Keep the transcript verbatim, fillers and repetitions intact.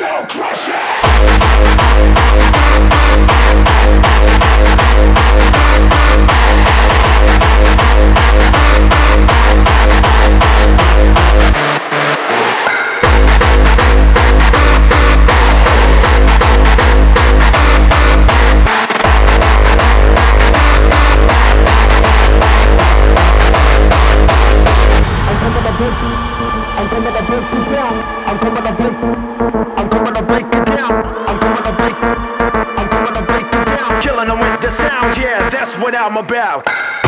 Skull Crusher. I'm coming to break you down. I'm coming to break you. I'm coming to break you down. I'm coming to break. I'm coming to break you down. Killing them with the sound, yeah, that's what I'm about.